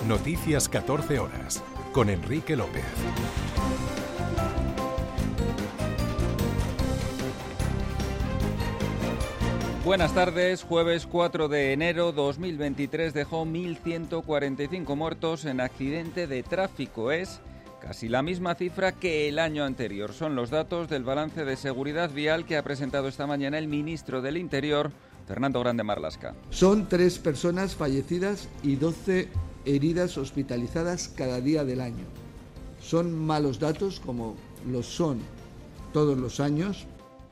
Noticias 14 horas, con Enrique López. Buenas tardes, jueves 4 de enero 2023 dejó 1.145 muertos en accidente de tráfico. Es casi la misma cifra que el año anterior. Son los datos del balance de seguridad vial que ha presentado esta mañana el ministro del Interior, Fernando Grande Marlaska. Son 3 personas fallecidas y 12 heridas hospitalizadas cada día del año. Son malos datos como lo son todos los años.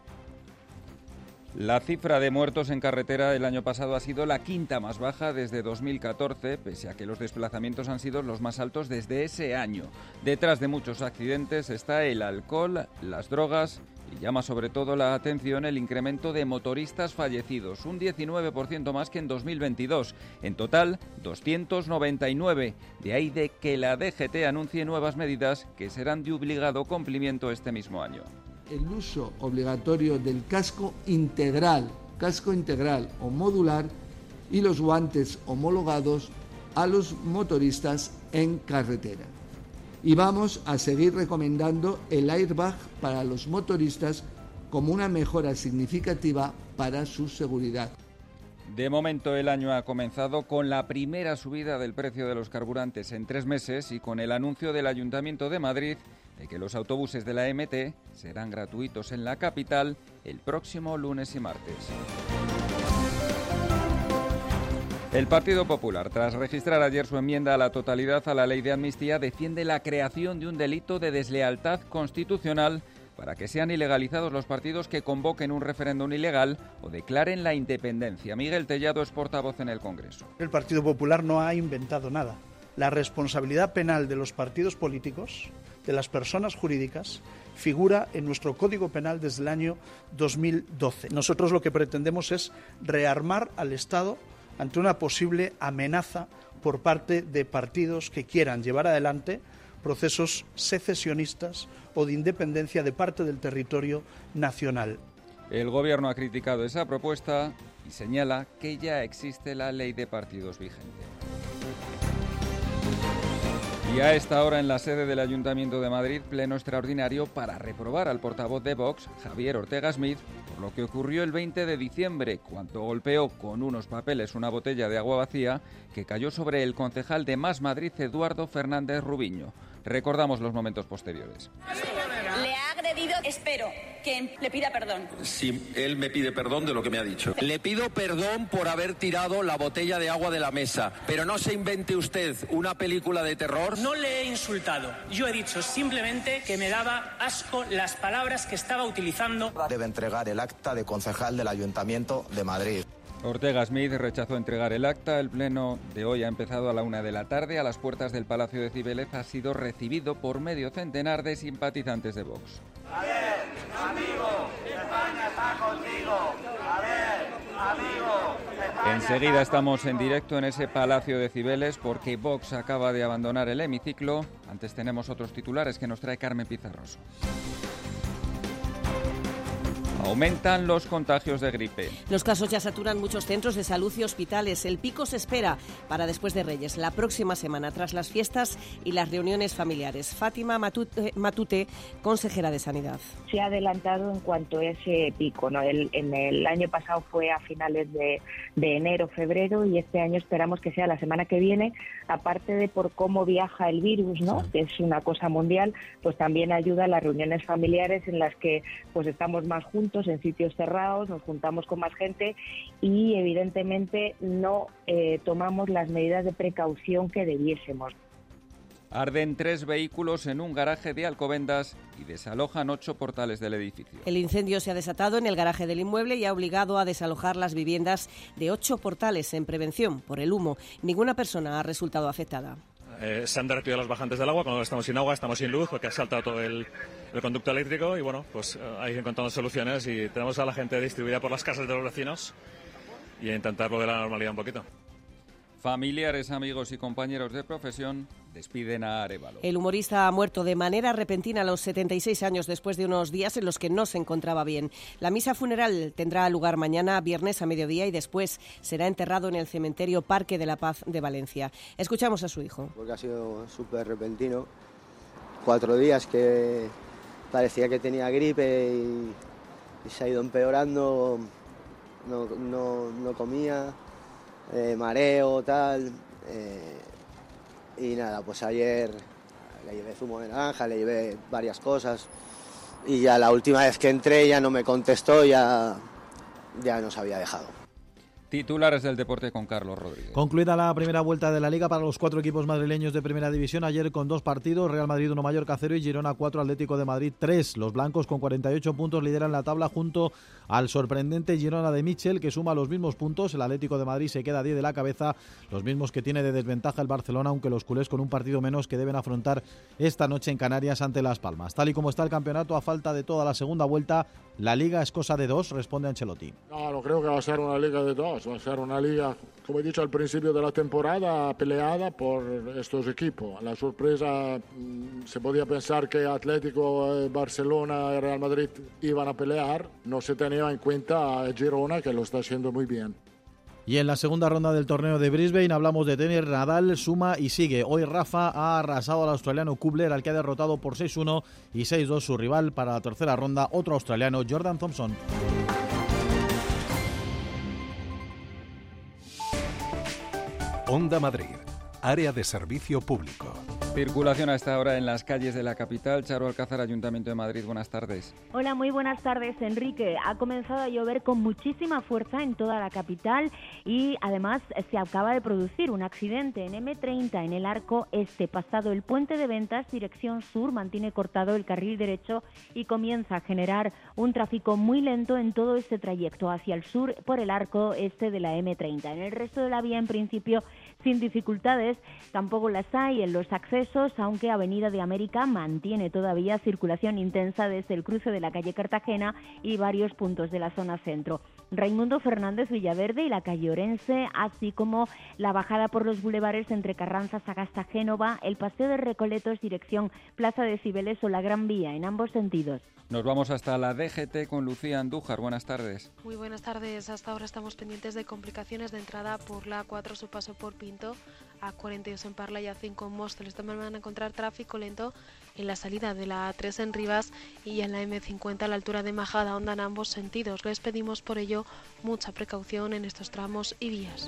La cifra de muertos en carretera el año pasado ha sido la quinta más baja desde 2014, pese a que los desplazamientos han sido los más altos desde ese año. Detrás de muchos accidentes está el alcohol, las drogas y llama sobre todo la atención el incremento de motoristas fallecidos, un 19% más que en 2022. En total, 299. De ahí de que la DGT anuncie nuevas medidas que serán de obligado cumplimiento este mismo año. El uso obligatorio del casco integral o modular y los guantes homologados a los motoristas en carretera. Y vamos a seguir recomendando el airbag para los motoristas como una mejora significativa para su seguridad. De momento el año ha comenzado con la primera subida del precio de los carburantes en 3 meses y con el anuncio del Ayuntamiento de Madrid de que los autobuses de la MT serán gratuitos en la capital el próximo lunes y martes. El Partido Popular, tras registrar ayer su enmienda a la totalidad a la ley de amnistía, defiende la creación de un delito de deslealtad constitucional para que sean ilegalizados los partidos que convoquen un referéndum ilegal o declaren la independencia. Miguel Tellado es portavoz en el Congreso. El Partido Popular no ha inventado nada. La responsabilidad penal de los partidos políticos, de las personas jurídicas, figura en nuestro Código Penal desde el año 2012. Nosotros lo que pretendemos es rearmar al Estado ante una posible amenaza por parte de partidos que quieran llevar adelante procesos secesionistas o de independencia de parte del territorio nacional. El Gobierno ha criticado esa propuesta y señala que ya existe la ley de partidos vigente. Y a esta hora en la sede del Ayuntamiento de Madrid, pleno extraordinario para reprobar al portavoz de Vox, Javier Ortega Smith, por lo que ocurrió el 20 de diciembre, cuando golpeó con unos papeles una botella de agua vacía que cayó sobre el concejal de Más Madrid, Eduardo Fernández Rubiño. Recordamos los momentos posteriores. Le ha agredido, espero que le pida perdón. Si él me pide perdón de lo que me ha dicho. Le pido perdón por haber tirado la botella de agua de la mesa, pero no se invente usted una película de terror. No le he insultado, yo he dicho simplemente que me daba asco las palabras que estaba utilizando. Debe entregar el acta de concejal del Ayuntamiento de Madrid. Ortega Smith rechazó entregar el acta. El pleno de hoy ha empezado a la 1 de la tarde. A las puertas del Palacio de Cibeles ha sido recibido por medio centenar de simpatizantes de Vox. A ver, amigo, España está contigo. A ver, amigo, España. Enseguida estamos en directo en ese Palacio de Cibeles porque Vox acaba de abandonar el hemiciclo. Antes tenemos otros titulares que nos trae Carmen Pizarroso. Aumentan los contagios de gripe. Los casos ya saturan muchos centros de salud y hospitales. El pico se espera para después de Reyes, la próxima semana, tras las fiestas y las reuniones familiares. Fátima Matute, consejera de Sanidad. Se ha adelantado en cuanto a ese pico, ¿no? En el año pasado fue a finales de enero, febrero, y este año esperamos que sea la semana que viene, aparte de por cómo viaja el virus, ¿no? Que es una cosa mundial, pues también ayuda a las reuniones familiares en las que pues estamos más juntos, en sitios cerrados, nos juntamos con más gente y evidentemente no tomamos las medidas de precaución que debiésemos. Arden 3 vehículos en un garaje de Alcobendas y desalojan 8 portales del edificio. El incendio se ha desatado en el garaje del inmueble y ha obligado a desalojar las viviendas de 8 portales en prevención por el humo. Ninguna persona ha resultado afectada. Se han derretido los bajantes del agua. Cuando estamos sin agua, estamos sin luz porque ha saltado todo el conducto eléctrico y bueno, pues ahí encontrando soluciones y tenemos a la gente distribuida por las casas de los vecinos y a intentar volver a la normalidad un poquito. Familiares, amigos y compañeros de profesión Despiden a Arévalo. El humorista ha muerto de manera repentina a los 76 años después de unos días en los que no se encontraba bien. La misa funeral tendrá lugar mañana, viernes a mediodía, y después será enterrado en el cementerio Parque de la Paz de Valencia. Escuchamos a su hijo. Porque ha sido súper repentino. 4 días que parecía que tenía gripe y se ha ido empeorando, no comía, mareo, tal... Y nada, pues ayer le llevé zumo de naranja, le llevé varias cosas y ya la última vez que entré ya no me contestó, ya nos había dejado. Titulares del deporte con Carlos Rodríguez. Concluida la primera vuelta de la Liga para los 4 equipos madrileños de Primera División, ayer con 2 partidos, Real Madrid 1, Mallorca 0 y Girona 4, Atlético de Madrid 3. Los blancos con 48 puntos lideran la tabla junto al sorprendente Girona de Michel, que suma los mismos puntos. El Atlético de Madrid se queda a 10 de la cabeza, los mismos que tiene de desventaja el Barcelona, aunque los culés con un partido menos que deben afrontar esta noche en Canarias ante Las Palmas. Tal y como está el campeonato, a falta de toda la segunda vuelta, la Liga es cosa de 2, responde Ancelotti. No creo que va a ser una Liga de 2, va a ser una Liga, como he dicho al principio de la temporada, peleada por estos equipos. La sorpresa, se podía pensar que Atlético, Barcelona y Real Madrid iban a pelear, no se tenía en cuenta a Girona, que lo está haciendo muy bien. Y en la segunda ronda del torneo de Brisbane hablamos de tenis. Nadal suma y sigue. Hoy Rafa ha arrasado al australiano Kubler, al que ha derrotado por 6-1 y 6-2 su rival. Para la tercera ronda, otro australiano, Jordan Thompson. Onda Madrid, área de servicio público. Circulación a esta hora en las calles de la capital. Charo Alcázar, Ayuntamiento de Madrid, buenas tardes. Hola, muy buenas tardes, Enrique. Ha comenzado a llover con muchísima fuerza en toda la capital y además se acaba de producir un accidente en M30 en el Arco Este. Pasado el puente de Ventas, dirección sur, mantiene cortado el carril derecho y comienza a generar un tráfico muy lento en todo este trayecto hacia el sur por el Arco Este de la M30. En el resto de la vía, en principio, sin dificultades, tampoco las hay en los accesos, aunque Avenida de América mantiene todavía circulación intensa desde el cruce de la calle Cartagena y varios puntos de la zona centro. Raimundo Fernández Villaverde y la calle Orense, así como la bajada por los bulevares entre Carranza, Sagasta, Génova, el Paseo de Recoletos, dirección Plaza de Cibeles o la Gran Vía, en ambos sentidos. Nos vamos hasta la DGT con Lucía Andújar. Buenas tardes. Muy buenas tardes. Hasta ahora estamos pendientes de complicaciones de entrada por la A4, su paso por Pinto, A42 en Parla y A5 en Móstoles. También van a encontrar tráfico lento en la salida de la A3 en Rivas y en la M50 a la altura de Majada Honda en ambos sentidos. Les pedimos por ello mucha precaución en estos tramos y vías.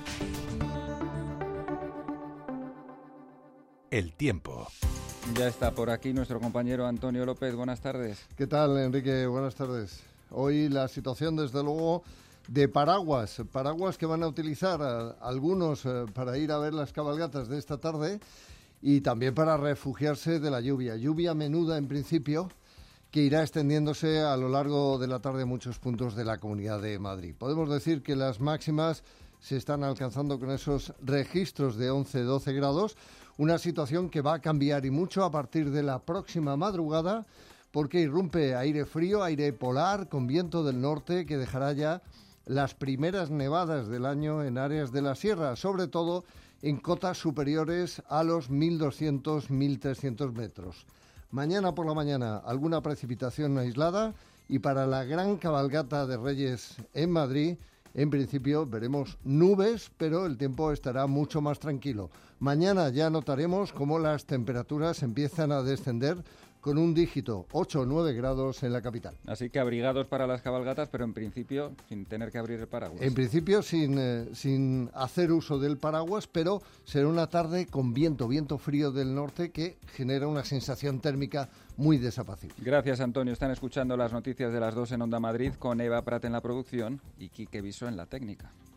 El tiempo. Ya está por aquí nuestro compañero Antonio López. Buenas tardes. ¿Qué tal, Enrique? Buenas tardes. Hoy la situación, desde luego, de paraguas que van a utilizar algunos para ir a ver las cabalgatas de esta tarde y también para refugiarse de la lluvia menuda en principio, que irá extendiéndose a lo largo de la tarde en muchos puntos de la Comunidad de Madrid. Podemos decir que las máximas se están alcanzando con esos registros de 11-12 grados, una situación que va a cambiar y mucho a partir de la próxima madrugada, porque irrumpe aire frío, aire polar, con viento del norte, que dejará ya las primeras nevadas del año en áreas de la sierra, sobre todo en cotas superiores a los 1.200-1.300 metros. Mañana por la mañana alguna precipitación aislada y para la gran cabalgata de Reyes en Madrid, en principio veremos nubes, pero el tiempo estará mucho más tranquilo. Mañana ya notaremos cómo las temperaturas empiezan a descender con un dígito, 8 o 9 grados en la capital. Así que abrigados para las cabalgatas, pero en principio sin tener que abrir el paraguas. En principio sin hacer uso del paraguas, pero será una tarde con viento frío del norte que genera una sensación térmica muy desapacible. Gracias, Antonio. Están escuchando las noticias de las 2 en Onda Madrid con Eva Prat en la producción y Quique Viso en la técnica.